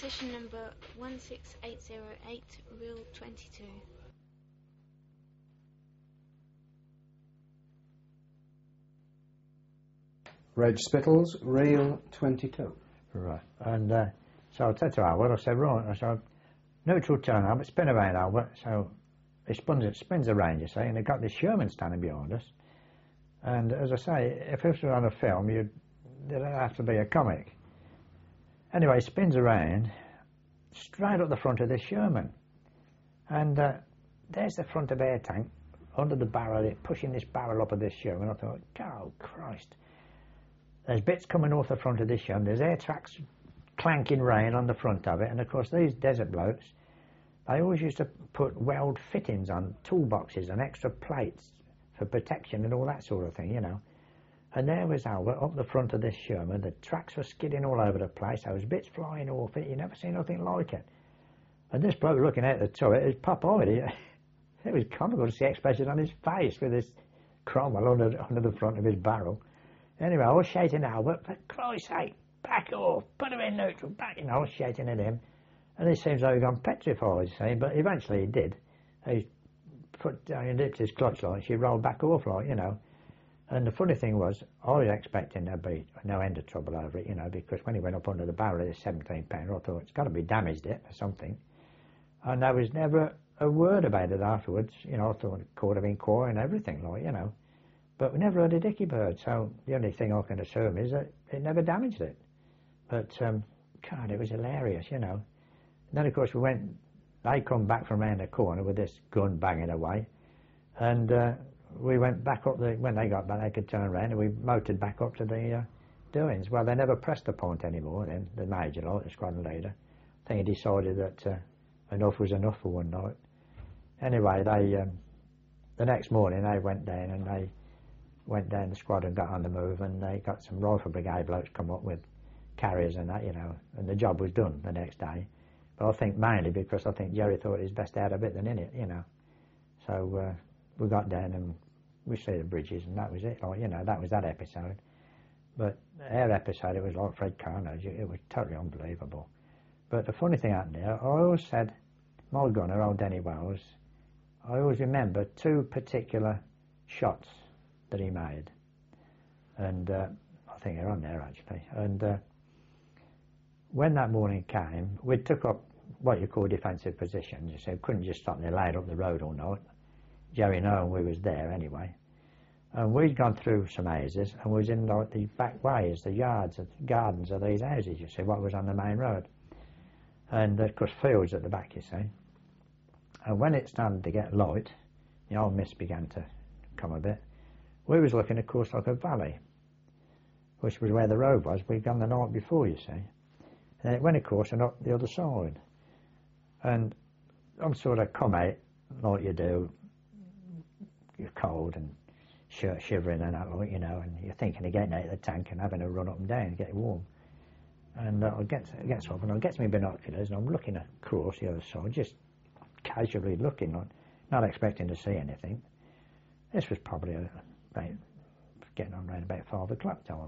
Position number 16808, reel 22. Reg Spittles, reel 22. Right, and so I said to Albert, I said, right, I said, neutral turn, Albert, spin around, Albert. So he spins around, you see, and they got this Sherman standing behind us. And as I say, if this was on a film, there'd have to be a comic. Anyway, he spins around, straight up the front of this Sherman. And there's the front of air tank, under the barrel, pushing this barrel up of this Sherman. I thought, oh, Christ. There's bits coming off the front of this Sherman. There's air tracks clanking rain on the front of it. And, of course, these desert blokes, they always used to put weld fittings on toolboxes and extra plates for protection and all that sort of thing, you know. And there was Albert up the front of this Sherman. The tracks were skidding all over the place. There was bits flying off it. You never seen nothing like it. And this bloke looking at the turret, it was pop-eyed. It was comical to see the expression on his face with this Cromwell under the front of his barrel. Anyway, I was shouting at Albert, for Christ's sake, back off, put him in neutral, back. You know, I was shouting at him. And it seems like he'd gone petrified, you see, but eventually he did. He dipped his clutch light, she rolled back off, like, you know. And the funny thing was, I was expecting there'd be no end of trouble over it, you know, because when he went up under the barrel of this 17-pounder, I thought, it's got to be damaged it or something. And there was never a word about it afterwards, you know. I thought the court of inquiry and everything, like, you know. But we never heard a dicky bird, so the only thing I can assume is that it never damaged it. But, God, it was hilarious, you know. And then, of course, they come back from round the corner with this gun banging away, and we went back up, when they got back, they could turn around, and we motored back up to the doings. Well, they never pressed the point anymore then, the major, like, the squadron leader. I think he decided that enough was enough for one night. Anyway, the next morning, they went down, the squadron got on the move, and they got some rifle brigade blokes come up with carriers and that, you know, and the job was done the next day. But I think mainly because I think Jerry thought it was best out of it than in it, you know. So we got down and we see the bridges, and that was it, like, you know, that was that episode. But our episode, it was like Fred Carnage, it was totally unbelievable. But the funny thing happened there, I always said, my gunner, old Denny Wells, I always remember two particular shots that he made, and I think they're on there actually. And when that morning came, we took up what you call defensive positions. You see, we couldn't just stop there laid up the road all night. Jerry knowing we was there anyway. And we'd gone through some houses, and we was in like the back ways, the yards, the gardens of these houses, you see, what was on the main road. And of course fields at the back, you see. And when it started to get light, the old mist began to come a bit. We was looking, of course, like a valley, which was where the road was. We'd gone the night before, you see. And it went, of course, and up the other side. And I'm sort of come out, like you do, you're cold and shivering and that, like, you know, and you're thinking of getting out of the tank and having a run up and down and get warm. And I gets up and I gets my binoculars and I'm looking across the other side, just casually looking, not expecting to see anything. This was probably getting on around about 5 o'clock time.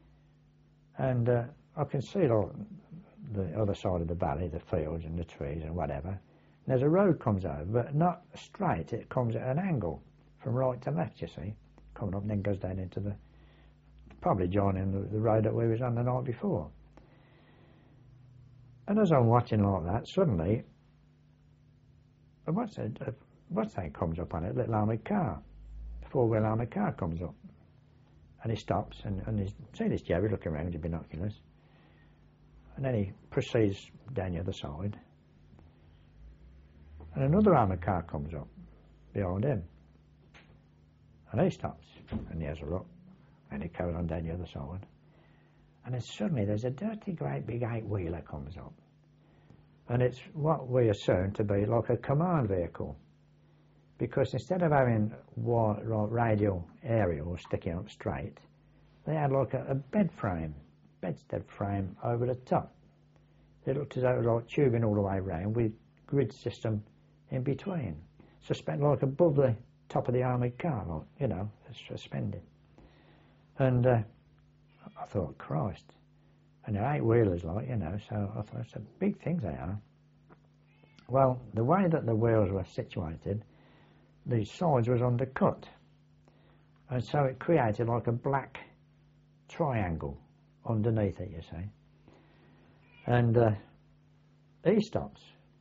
And I can see the other side of the valley, the fields and the trees and whatever. And there's a road comes over, but not straight, it comes at an angle from right to left, you see, coming up and then goes down into probably joining the road that we was on the night before. And as I'm watching like that, suddenly, what's that comes up on it, a little armoured car. Four-wheel armoured car comes up, and he stops, and he's seeing this Jerry looking around with his binoculars, and then he proceeds down the other side, and another armoured car comes up behind him, and he stops, and he has a look, and he carries on down the other side, and then suddenly there's a dirty great big 8-wheeler comes up, and it's what we assume to be like a command vehicle. Because instead of having one radial aerial sticking up straight, they had like a bedstead frame over the top. It looked as though it was like tubing all the way around with grid system in between, suspended like above the top of the armoured car, like, you know, suspended. And I thought, Christ. And they're 8-wheelers, like, you know, so I thought, it's a big things they are. Well, the way that the wheels were situated, the sides was undercut. And so it created like a black triangle underneath it, you see. And he stops.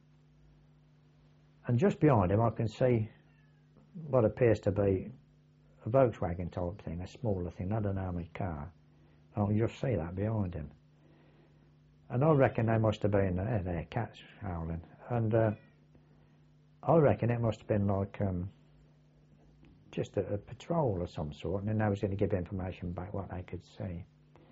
And just behind him I can see what appears to be a Volkswagen type thing, a smaller thing, not an armoured car. I can just see that behind him. And I reckon they must have been, their cats howling. And I reckon it must have been like just a patrol of some sort, and then they was going to give information about what they could see.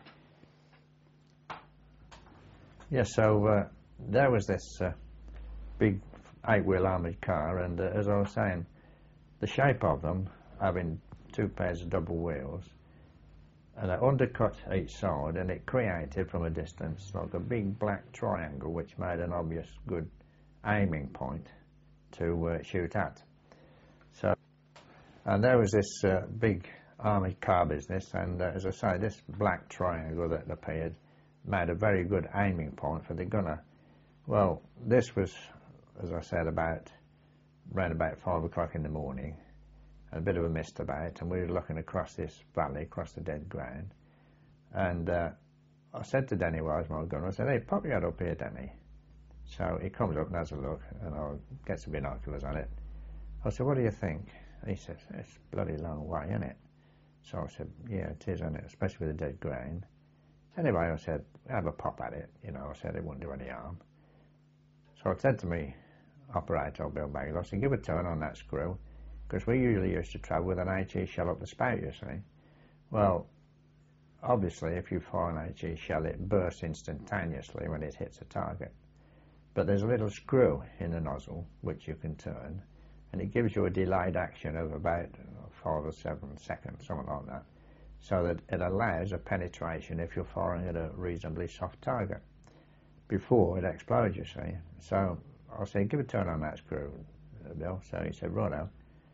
Yeah, so there was this big 8-wheel armoured car, and as I was saying, the shape of them, having 2 pairs of double wheels, and it undercut each side, and it created from a distance like a big black triangle which made an obvious good aiming point to shoot at. So, and there was this big armoured car business, and as I say, this black triangle that appeared made a very good aiming point for the gunner. Well, this was, as I said, around about 5 o'clock in the morning, a bit of a mist about, and we were looking across this valley, across the dead ground, and I said to Denny Wise, my gunner, I said, hey, pop your head up here, Denny. So he comes up and has a look, and I get some binoculars on it. I said, what do you think? He says, it's a bloody long way, isn't it? So I said, yeah, it is, isn't it, especially with the dead ground. Anyway, I said, have a pop at it, you know, I said it wouldn't do any harm. So I said to me operator, Bill Baggett, I said, give a turn on that screw, because we usually used to travel with an HE shell up the spout, you see. Well, obviously, if you fire an HE shell, it bursts instantaneously when it hits a target. But there's a little screw in the nozzle which you can turn, and it gives you a delayed action of about 5 or 7 seconds, something like that, so that it allows a penetration if you're firing at a reasonably soft target before it explodes, you see. So I said, give a turn on that screw, Bill. So he said, righto.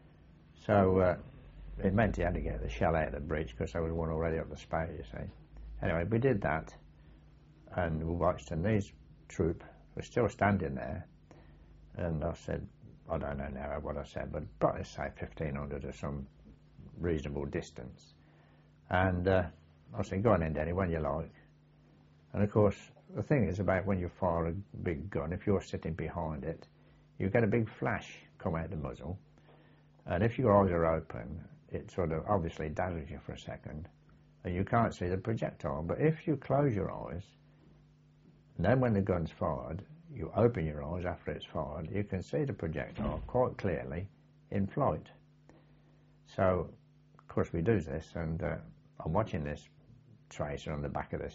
So it meant he had to get the shell out of the breech because there was one already up the spout, you see. Anyway, we did that, and we watched, and these troop were still standing there, and I said, I don't know now what I said, but probably say 1,500 or some reasonable distance. And I said, go on in, Denny, when you like. And of course, the thing is about when you fire a big gun, if you're sitting behind it, you get a big flash come out the muzzle, and if your eyes are open, it sort of obviously dazzles you for a second, and you can't see the projectile. But if you close your eyes, and then when the gun's fired, you open your eyes after it's fired, you can see the projectile quite clearly in flight. So, of course, we do this, and I'm watching this tracer on the back of this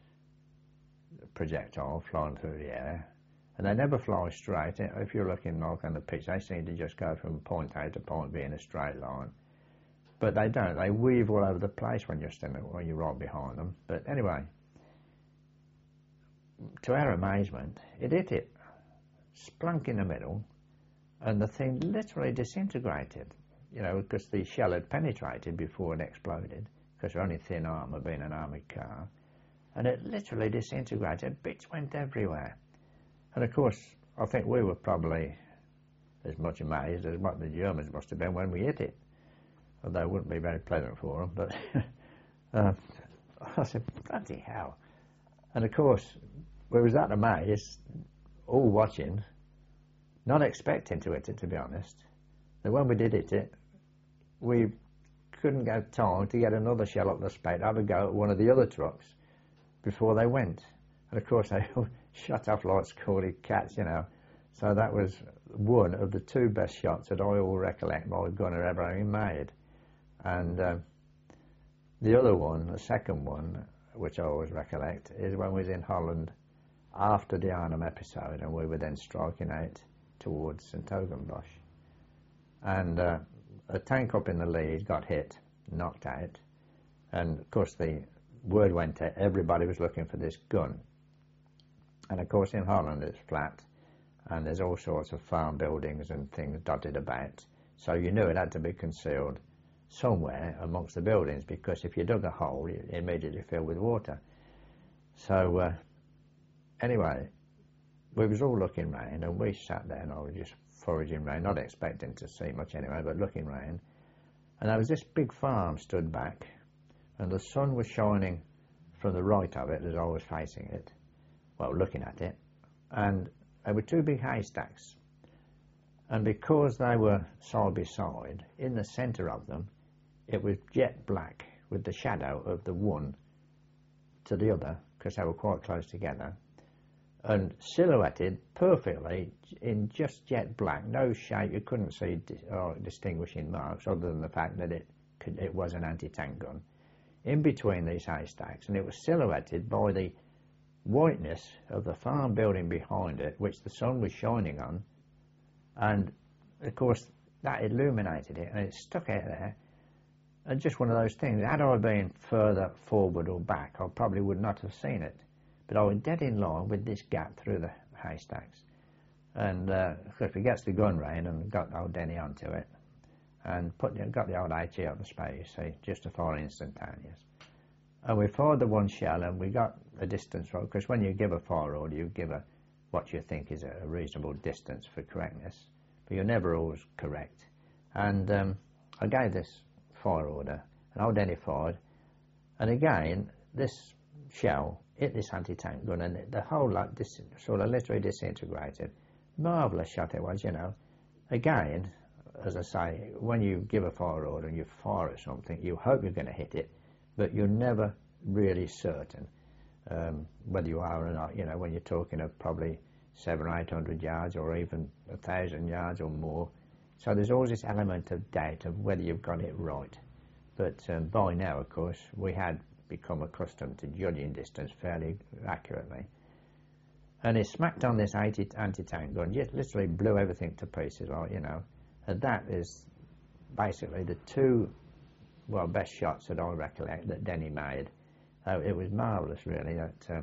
projectile flying through the air, and they never fly straight. If you're looking like on the pitch, they seem to just go from point A to point B in a straight line. But they don't. They weave all over the place when you're standing, when you're right behind them. But anyway, to our amazement, it hit it, splunk in the middle, and the thing literally disintegrated, you know, because the shell had penetrated before it exploded, because they're only thin armour being an armoured car, and it literally disintegrated. Bits went everywhere. And of course, I think we were probably as much amazed as what the Germans must have been when we hit it, although it wouldn't be very pleasant for them. But I said, bloody hell. And of course, we was that amazed, all watching, not expecting to hit it, to be honest, that when we did hit it, we couldn't get time to get another shell up the spout, have a go at one of the other trucks before they went. And of course, they shut off like scolded cats, you know. So that was one of the 2 best shots that I all recollect my gunner ever having made. And the other one, the second one, which I always recollect, is when we was in Holland after the Arnhem episode, and we were then striking out towards St Ogenbosch. And a tank up in the lead got hit, knocked out, and of course the word went out, everybody was looking for this gun. And of course in Holland it's flat, and there's all sorts of farm buildings and things dotted about, so you knew it had to be concealed somewhere amongst the buildings, because if you dug a hole, it immediately filled with water. So anyway, we was all looking round, and we sat there, and I was just foraging round, not expecting to see much anyway, but looking round. And there was this big farm stood back, and the sun was shining from the right of it as I was facing it, well, looking at it, and there were two big haystacks. And because they were side by side, in the centre of them, it was jet black with the shadow of the one to the other, because they were quite close together, and silhouetted perfectly in just jet black, no shape. You couldn't see distinguishing marks other than the fact that it was an anti-tank gun in between these haystacks, and it was silhouetted by the whiteness of the farm building behind it, which the sun was shining on, and of course that illuminated it, and it stuck out there. And just one of those things, had I been further forward or back, I probably would not have seen it, but I was dead in line with this gap through the haystacks. And of course we gets the gun round and got old Denny onto it, and got the old HE up the space, see, just to fire instantaneous. And we fired the one shell, and we got a distance right, because when you give a fire order, you give what you think is a reasonable distance for correctness, but you're never always correct. And I gave this fire order, and old Denny fired, and again this shell hit this anti-tank gun, and the whole lot sort of literally disintegrated. Marvellous shot it was, you know. Again, as I say, when you give a fire order and you fire at something, you hope you're going to hit it, but you're never really certain whether you are or not, you know, when you're talking of probably 700 or 800 yards or even 1,000 yards or more. So there's always this element of doubt of whether you've got it right. But by now, of course, we had become accustomed to judging distance fairly accurately. And it smacked on this anti-tank gun, just literally blew everything to pieces, like, you know. And that is basically the two, well, best shots that I recollect that Denny made. It was marvellous, really, that,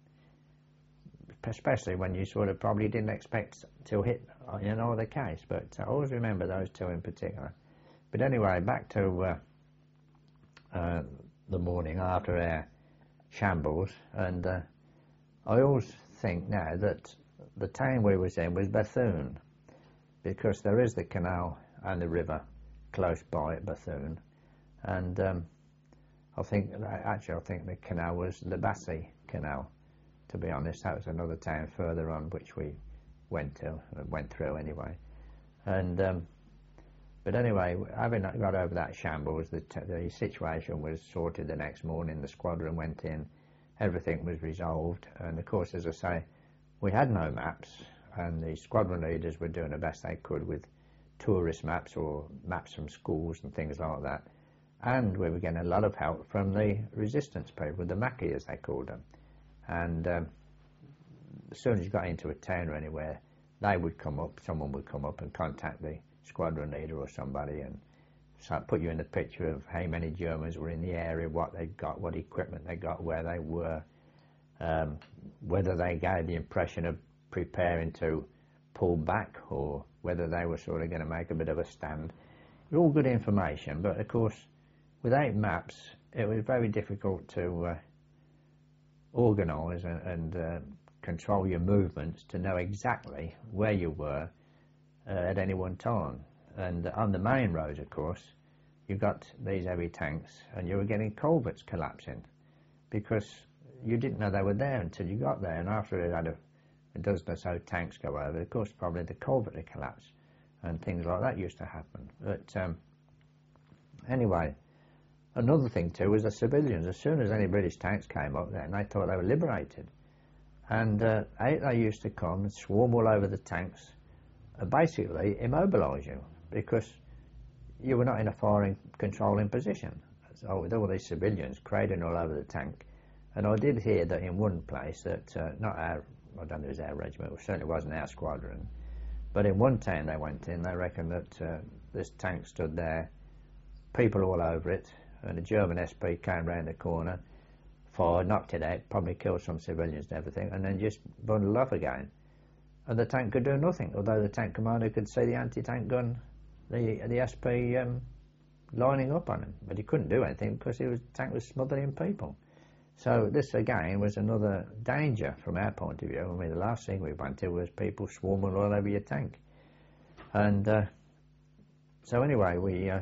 especially when you sort of probably didn't expect to hit in another case. But I always remember those two in particular. But anyway, back to the morning after our shambles, and I always think now that the town we was in was Bethune, because there is the canal and the river close by at Bethune, and I think the canal was the Bassey Canal, to be honest. That was another town further on which we went through anyway. And but anyway, having got over that shambles, the situation was sorted the next morning. The squadron went in, everything was resolved, and of course, as I say, we had no maps, and the squadron leaders were doing the best they could with tourist maps or maps from schools and things like that. And we were getting a lot of help from the resistance people, the Mackie as they called them. And as soon as you got into a town or anywhere, they would come up, someone would come up and contact the squadron leader or somebody, and put you in the picture of how many Germans were in the area, what they got, what equipment they got, where they were, whether they gave the impression of preparing to pull back or whether they were sort of going to make a bit of a stand. It was all good information, but of course, without maps, it was very difficult to organise and control your movements to know exactly where you were at any one time. And on the main roads, of course, you got these heavy tanks, and you were getting culverts collapsing because you didn't know they were there until you got there. And after it had a dozen or so tanks go over, of course, probably the culvert had collapsed, and things like that used to happen. But anyway, another thing too was the civilians. As soon as any British tanks came up there, they thought they were liberated, and they used to come and swarm all over the tanks, basically immobilise you, because you were not in a firing controlling position. So with all these civilians cradling all over the tank. And I did hear that in one place that, not our, I don't know if it was our regiment, it certainly wasn't our squadron, but in one town they went in, they reckoned that this tank stood there, people all over it, and a German SP came round the corner, fired, knocked it out, probably killed some civilians and everything, and then just bundled off again. And the tank could do nothing, although the tank commander could see the anti-tank gun, the SP lining up on him, but he couldn't do anything because the tank was smothering people. So this again was another danger from our point of view. I mean, the last thing we wanted was people swarming all over your tank. And so anyway, we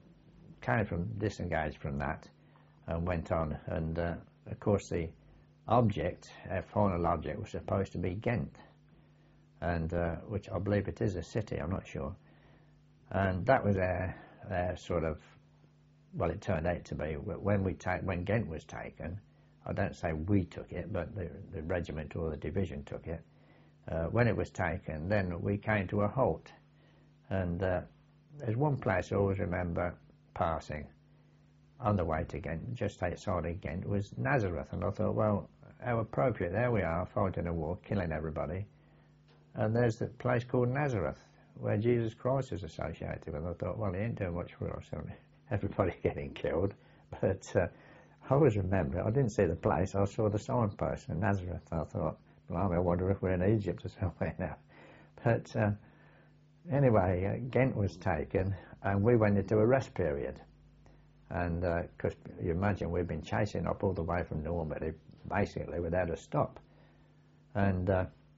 disengaged from that and went on. And of course the object, our final object, was supposed to be Ghent, and which I believe it is a city, I'm not sure. And that was our sort of, well, it turned out to be, when Ghent was taken, I don't say we took it, but the regiment or the division took it. When it was taken, then we came to a halt. And there's one place I always remember passing on the way to Ghent, just outside of Ghent, was Nazareth. And I thought, well, how appropriate, there we are, fighting a war, killing everybody. And there's the place called Nazareth, where Jesus Christ is associated with. I thought, well, he ain't doing much for us, everybody getting killed. But I always remember it. I didn't see the place, I saw the signpost in Nazareth. I thought, blimey, I wonder if we're in Egypt or somewhere now. But anyway, Ghent was taken, and we went into a rest period. And because you imagine we've been chasing up all the way from Normandy, basically without a stop. And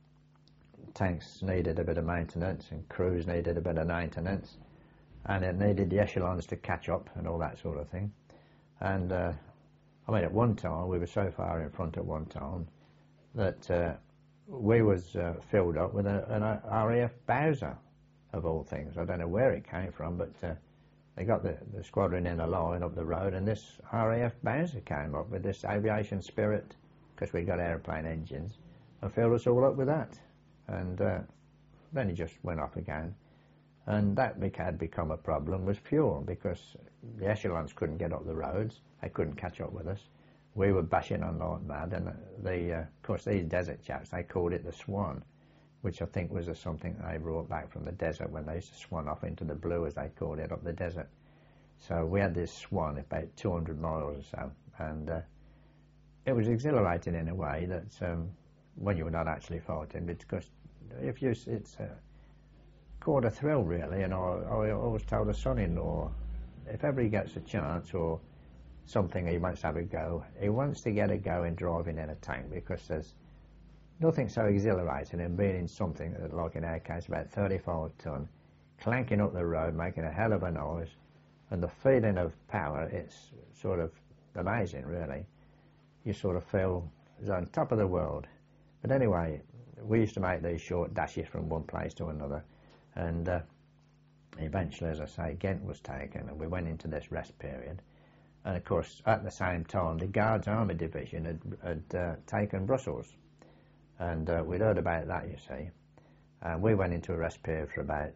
tanks needed a bit of maintenance, and crews needed a bit of maintenance, and it needed the echelons to catch up and all that sort of thing. And I mean, at one time, we were so far in front at one time that we was filled up with an RAF Bowser, of all things. I don't know where it came from, but they got the squadron in a line up the road, and this RAF Bowser came up with this aviation Spirit, because we got aeroplane engines, and filled us all up with that. And then it just went off again. And that had become a problem, was fuel, because the echelons couldn't get up the roads, they couldn't catch up with us. We were bashing on like mad, and of course these desert chaps, they called it the Swan, which I think was something they brought back from the desert when they used to swan off into the blue, as they called it, up the desert. So we had this Swan about 200 miles or so, and it was exhilarating in a way that when you were not actually fighting, because it's quite a thrill really. And I always tell the son-in-law, if ever he gets a chance or something, he wants to have a go, he wants to get a go in driving in a tank, because there's nothing so exhilarating in being in something that, like in our case, about 35 ton, clanking up the road, making a hell of a noise, and the feeling of power, it's sort of amazing really. You sort of feel it's on top of the world. But anyway, we used to make these short dashes from one place to another, and eventually, as I say, Ghent was taken, and we went into this rest period. And of course, at the same time, the Guards Army Division had taken Brussels, and we'd heard about that, you see. And we went into a rest period for about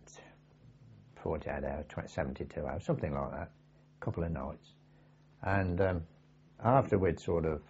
48 hours, 72 hours, something like that, a couple of nights. And after we'd sort of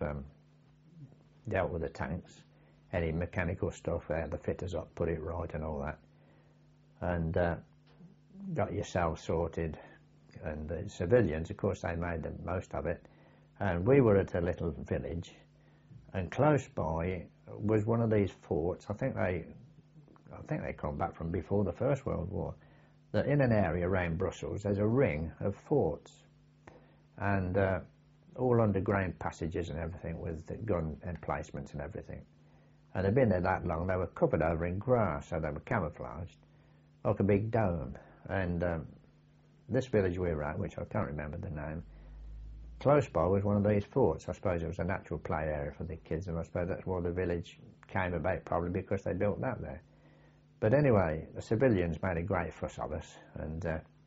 dealt with the tanks, any mechanical stuff, they had the fitters up, put it right and all that, and got yourself sorted. And the civilians, of course, they made the most of it. And we were at a little village, and close by was one of these forts. I think they come back from before the First World War. That in an area around Brussels, there's a ring of forts, and all underground passages and everything, with the gun emplacements and everything. And they'd been there that long, they were covered over in grass, so they were camouflaged, like a big dome. And this village we were at, which I can't remember the name, close by was one of these forts. I suppose it was a natural play area for the kids, and I suppose that's why the village came about, probably because they built that there. But anyway, the civilians made a great fuss of us, and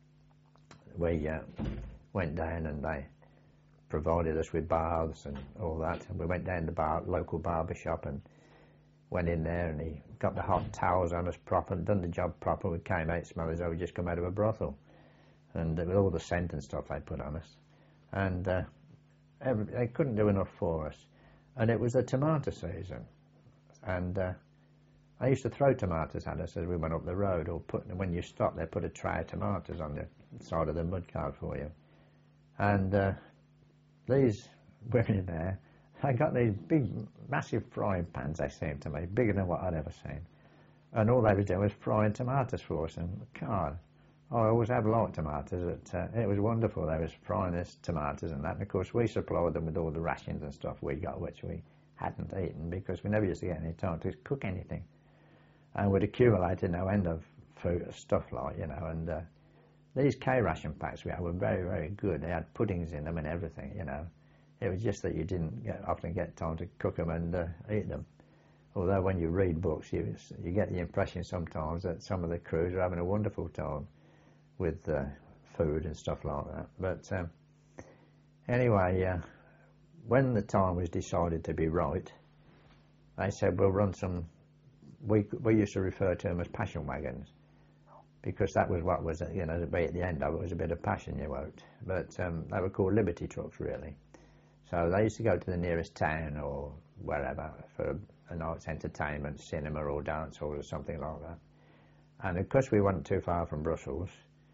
we went down, and they provided us with baths and all that. And we went down to the local barber shop and went in there, and he got the hot towels on us proper, done the job proper. We came out smelling as though we just come out of a brothel, and with all the scent and stuff they put on us. And they couldn't do enough for us. And it was the tomato season, and I used to throw tomatoes at us as we went up the road, or when you stop, they put a tray of tomatoes on the side of the mud cart for you. And these women there, I got these big, massive frying pans, they seemed to me, bigger than what I'd ever seen. And all they were doing was frying tomatoes for us. And God, I always have liked tomatoes. It was wonderful. They was frying us tomatoes and that. And of course, we supplied them with all the rations and stuff we got, which we hadn't eaten because we never used to get any time to cook anything. And we'd accumulated no end of food, stuff like, you know. And these K-ration packs we had were very, very good. They had puddings in them and everything, you know. It was just that you didn't often get time to cook them and eat them. Although when you read books, you get the impression sometimes that some of the crews are having a wonderful time with food and stuff like that. But anyway, when the time was decided to be right, they said we'll run some, we used to refer to them as passion wagons, because that was what was, you know, at the end of it was a bit of passion you wrote. But they were called Liberty trucks, really. So they used to go to the nearest town or wherever for a night's entertainment, cinema or dance hall or something like that. And because we weren't too far from Brussels,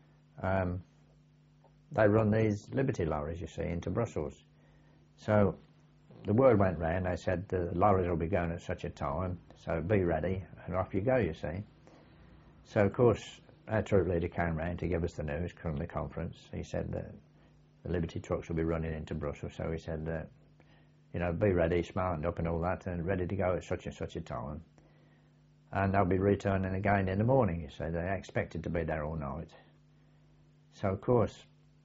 they run these Liberty lorries, you see, into Brussels. So the word went round, they said the lorries will be going at such a time, so be ready, and off you go, you see. So of course our troop leader came round to give us the news from the conference. He said that the Liberty trucks will be running into Brussels, so he said that, you know, be ready, smartened up and all that, and ready to go at such and such a time. And they'll be returning again in the morning, you see. They expected to be there all night. So, of course,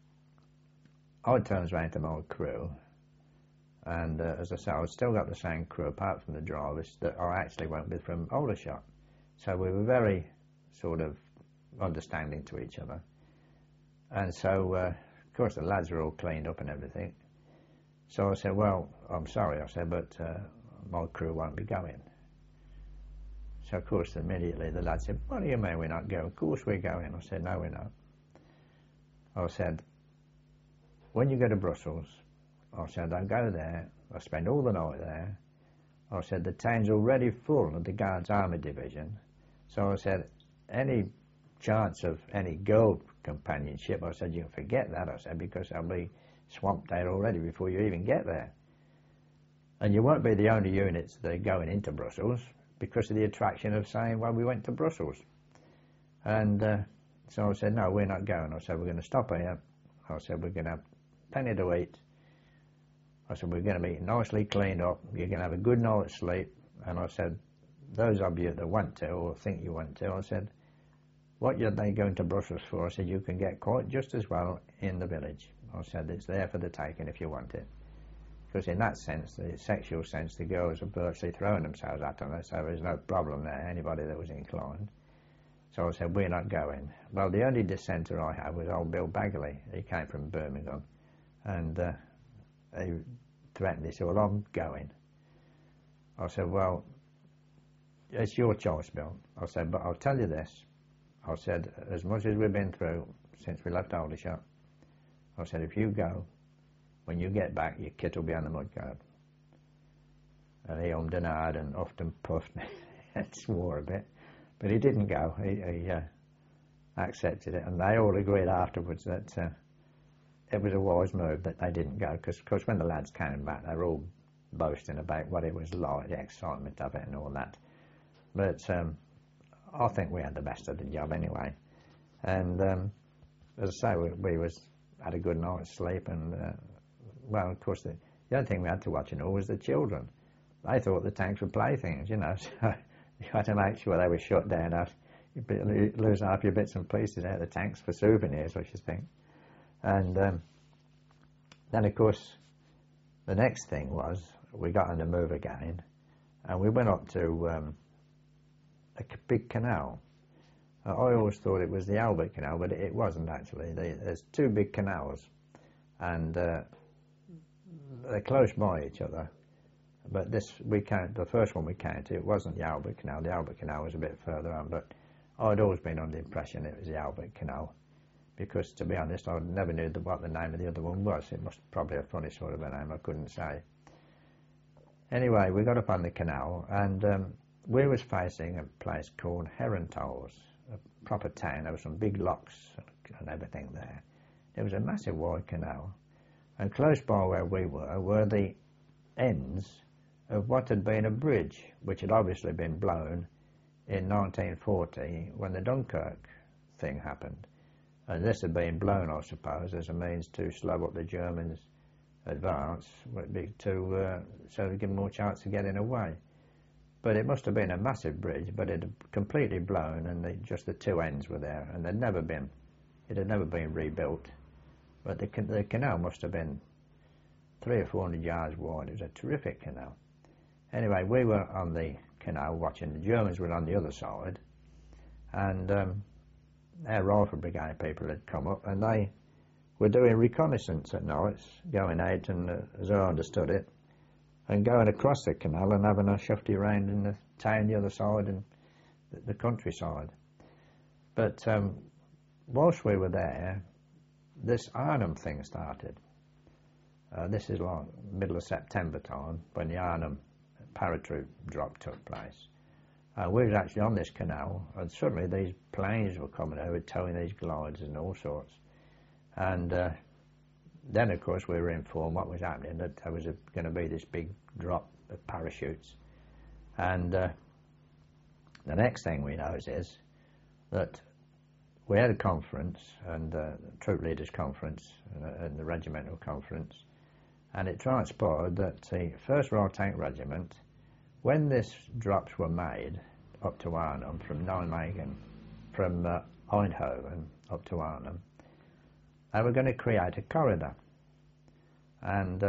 I turns round to my crew, and as I say, I've still got the same crew, apart from the drivers, that I actually went with from Aldershot. So we were very sort of understanding to each other. And so, of course, the lads were all cleaned up and everything. So I said, well, I'm sorry, I said, but my crew won't be going. So, of course, immediately the lad said, what do you mean we're not going? Of course we're going. I said, no, we're not. I said, when you go to Brussels, I said, I'll go there, I'll spend all the night there. I said, the town's already full of the Guards Army Division. So I said, any chance of any girl companionship, I said, you can forget that, I said, because I'll be swamped there already before you even get there. And you won't be the only units that are going into Brussels because of the attraction of saying, well, we went to Brussels. And so I said, no, we're not going. I said, we're going to stop here. I said, we're going to have plenty to eat. I said, we're going to be nicely cleaned up. You're going to have a good night's sleep. And I said, those of you that want to or think you want to, I said, what are they going to Brussels for? I said, you can get quite just as well in the village. I said, it's there for the taking if you want it. Because in that sense, the sexual sense, the girls are virtually throwing themselves at them, so there's no problem there, anybody that was inclined. So I said, we're not going. Well, the only dissenter I had was old Bill Bagley. He came from Birmingham, and he threatened, he said, well, I'm going. I said, well, it's your choice, Bill. I said, but I'll tell you this. I said, as much as we've been through since we left Aldershot, I said, if you go, when you get back, your kit will be on the mudguard. And he ummed and ahed and huffed and puffed and swore a bit. But he didn't go. He accepted it. And they all agreed afterwards that it was a wise move that they didn't go. Because when the lads came back, they were all boasting about what it was like, the excitement of it and all that. But I think we had the best of the job anyway. And as I say, we had a good night's sleep. And, well, of course, the other thing we had to watch and all was the children. They thought the tanks were playthings, you know, so you had to make sure they were shut down. You'd lose half your bits and pieces out of the tanks for souvenirs, I should think. And then, of course, the next thing was we got on the move again, and we went up to a big canal. I always thought it was the Albert Canal, but it wasn't actually. There's two big canals, and they're close by each other. But the first one we came to, it wasn't the Albert Canal. The Albert Canal was a bit further on, but I'd always been under the impression it was the Albert Canal, because, to be honest, I never knew what the name of the other one was. It was probably a funny sort of a name, I couldn't say. Anyway, we got up on the canal, and we was facing a place called Herentals, a proper town. There were some big locks and everything there. There was a massive wide canal, and close by where we were the ends of what had been a bridge, which had obviously been blown in 1940 when the Dunkirk thing happened. And this had been blown, I suppose, as a means to slow up the Germans' advance, so to give them more chance of getting away. But it must have been a massive bridge, but it had completely blown, and just the two ends were there, and it had never been rebuilt. But the canal must have been 300 or 400 yards wide. It was a terrific canal. Anyway, we were on the canal watching. The Germans were on the other side, and our rifle brigade people had come up, and they were doing reconnaissance at nights, going out, and as I understood it, and going across the canal and having a shufty round in the town the other side and the countryside. But whilst we were there, this Arnhem thing started. This is like middle of September time, when the Arnhem paratroop drop took place. We was actually on this canal, and suddenly these planes were coming over, towing these gliders and all sorts. And then, of course, we were informed what was happening, that there was going to be this big drop of parachutes. And the next thing we know is that we had a conference, and troop leaders conference, and the regimental conference, and it transpired that the 1st Royal Tank Regiment, when these drops were made up to Arnhem, from Nijmegen, from Eindhoven up to Arnhem, they were going to create a corridor. And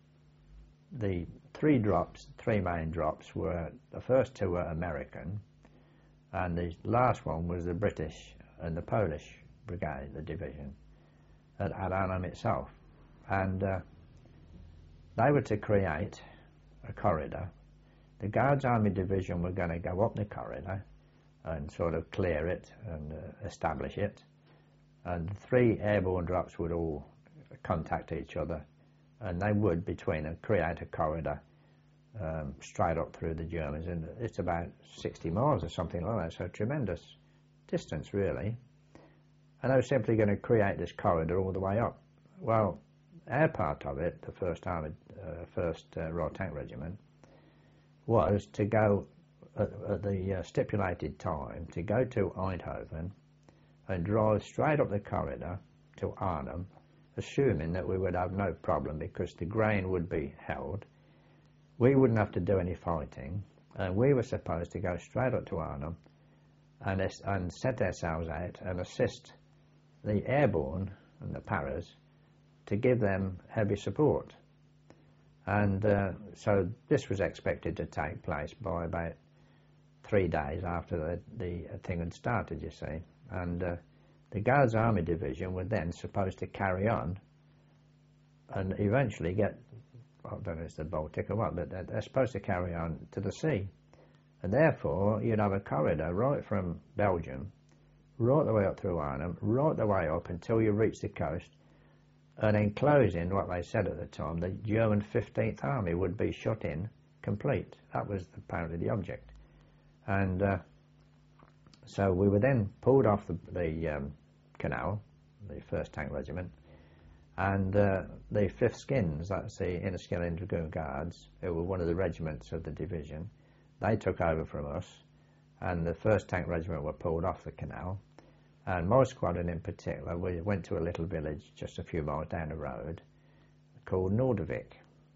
the three main drops were, the first two were American, and the last one was the British and the Polish brigade, the division, at Arnhem itself. And they were to create a corridor. The Guards Army Division were going to go up the corridor and sort of clear it and establish it, and the three airborne drops would all contact each other, and they would, between them, create a corridor straight up through the Germans, and it's about 60 miles or something like that, so a tremendous distance really. And they were simply going to create this corridor all the way up. Well, our part of it, the 1st Royal Tank Regiment, was to go at the stipulated time, to go to Eindhoven and drive straight up the corridor to Arnhem, assuming that we would have no problem because the grain would be held. We wouldn't have to do any fighting, and we were supposed to go straight up to Arnhem and set ourselves out and assist the airborne and the paras to give them heavy support. And so this was expected to take place by about 3 days after the thing had started, you see. And the Guards Army Division were then supposed to carry on and eventually get, I don't know if it's the Baltic or what, but they're supposed to carry on to the sea. And therefore, you'd have a corridor right from Belgium, right the way up through Arnhem, right the way up until you reach the coast, and enclosing what they said at the time, the German 15th Army would be shut in complete. That was apparently the object. And so we were then pulled off the canal, the 1st Tank Regiment, and the 5th Skins, that's the Inniskilling Dragoon Guards, who were one of the regiments of the division, they took over from us, and the 1st Tank Regiment were pulled off the canal. And my squadron in particular, we went to a little village just a few miles down the road called Noordevik.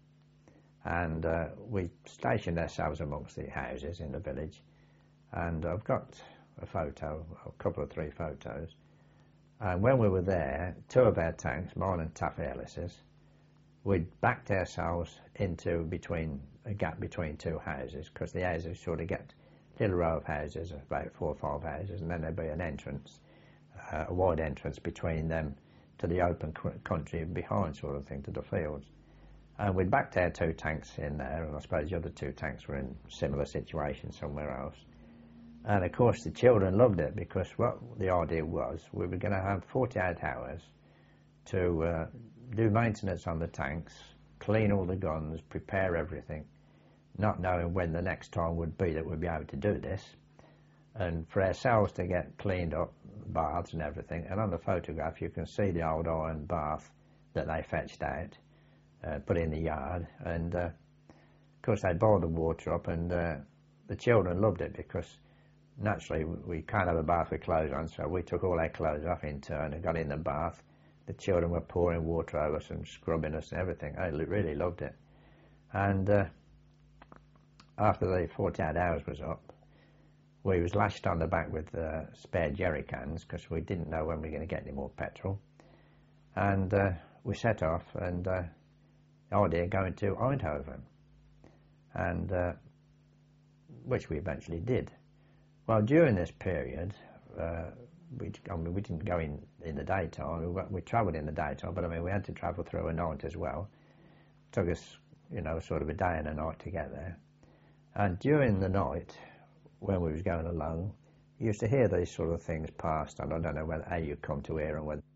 And we stationed ourselves amongst the houses in the village. And I've got a photo, a couple of 3 photos. And when we were there, 2 of our tanks, mine and Taff Airlesses, we'd backed ourselves into a gap between 2 houses, because the houses sort of get a little row of houses, about 4 or 5 houses, and then there'd be an entrance, a wide entrance between them to the open country behind, sort of thing, to the fields. And we'd backed our 2 tanks in there, and I suppose the other 2 tanks were in similar situations somewhere else. And of course the children loved it, because what the idea was, we were going to have 48 hours to do maintenance on the tanks, clean all the guns, prepare everything, not knowing when the next time would be that we'd be able to do this, and for ourselves to get cleaned up, baths and everything. And on the photograph you can see the old iron bath that they fetched out, put in the yard, and of course they boiled the water up, and the children loved it, because naturally we can't have a bath with clothes on, so we took all our clothes off in turn and got in the bath. The children were pouring water over us and scrubbing us and everything. I really loved it. And after the 48 hours was up, we was lashed on the back with spare jerry cans because we didn't know when we were going to get any more petrol. And we set off, and the idea going to Eindhoven, and which we eventually did. Well, during this period, we didn't go in the daytime. We travelled in the daytime, but I mean we had to travel through a night as well. It took us, sort of a day and a night to get there. And during the night, when we was going along, you used to hear these sort of things passed, and I don't know how you come to hear them, whether